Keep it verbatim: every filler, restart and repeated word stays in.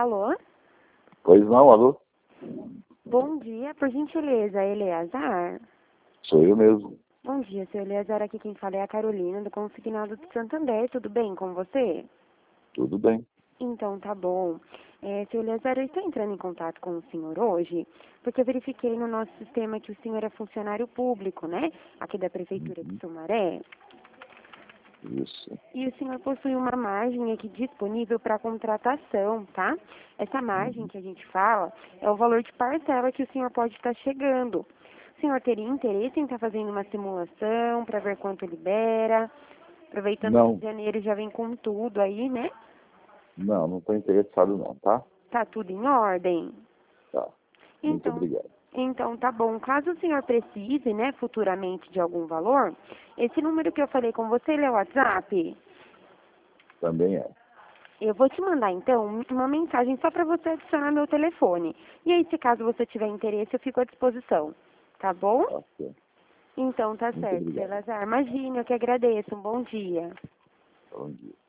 Alô? Pois não, alô? Bom dia, por gentileza, Eleazar? Sou eu mesmo. Bom dia, seu Eleazar, aqui quem fala é a Carolina, do Consignado de Santander, tudo bem com você? Tudo bem. Então, tá bom. É, seu Eleazar, eu estou entrando em contato com o senhor hoje, porque eu verifiquei no nosso sistema que o senhor é funcionário público, né? Aqui da Prefeitura de Uhum. Sumaré. Isso. E o senhor possui uma margem aqui disponível para contratação, tá? Essa margem Uhum. que a gente fala é o valor de parcela que o senhor pode estar chegando. O senhor teria interesse em estar fazendo uma simulação para ver quanto libera? Aproveitando Não, que janeiro já vem com tudo aí, né? não, não estou interessado não, tá? Tá tudo em ordem? Tá. Muito Então, obrigado. então tá bom. Caso o senhor precise, né, futuramente de algum valor, esse número que eu falei com você, ele é o WhatsApp? Também é. Eu vou te mandar, então, uma mensagem só para você adicionar meu telefone. E aí, se caso você tiver interesse, eu fico à disposição. Tá bom? Tá certo. Então, tá Muito certo, seu obrigado. Lazar. Imagina, eu que agradeço. Um bom dia. Bom dia.